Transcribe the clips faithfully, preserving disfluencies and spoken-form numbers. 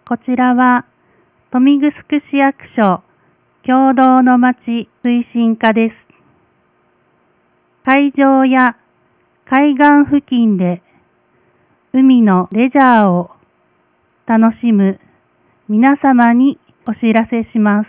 こちらは豊見城市役所共同の町推進課です。海上や海岸付近で海のレジャーを楽しむ皆様にお知らせします。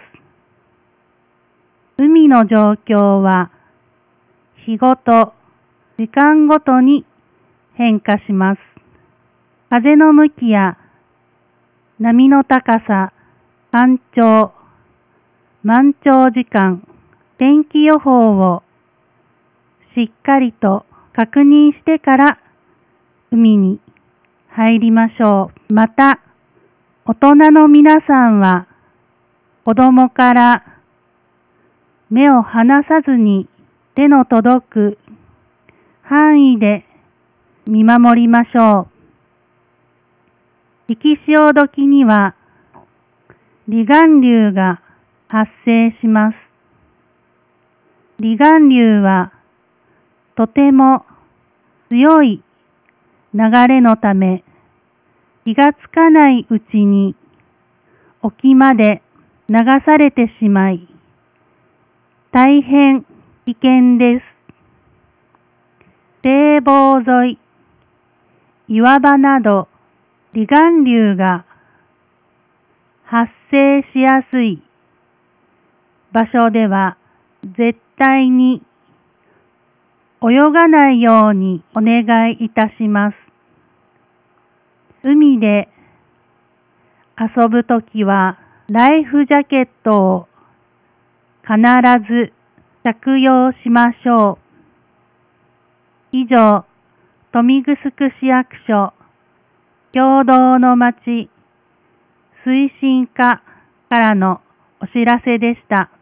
海の状況は日ごと、時間ごとに変化します。風の向きや波の高さ、干潮、満潮時間、天気予報をしっかりと確認してから海に入りましょう。また、大人の皆さんは子供から目を離さずに手の届く範囲で見守りましょう。引き潮時には離岸流が発生します。離岸流はとても強い流れのため、気がつかないうちに沖まで流されてしまい、大変危険です。堤防沿い、岩場など離岸流が発生しやすい場所では絶対に泳がないようにお願いいたします。海で遊ぶときはライフジャケットを必ず着用しましょう。以上、豊見城市役所共同の町推進課からのお知らせでした。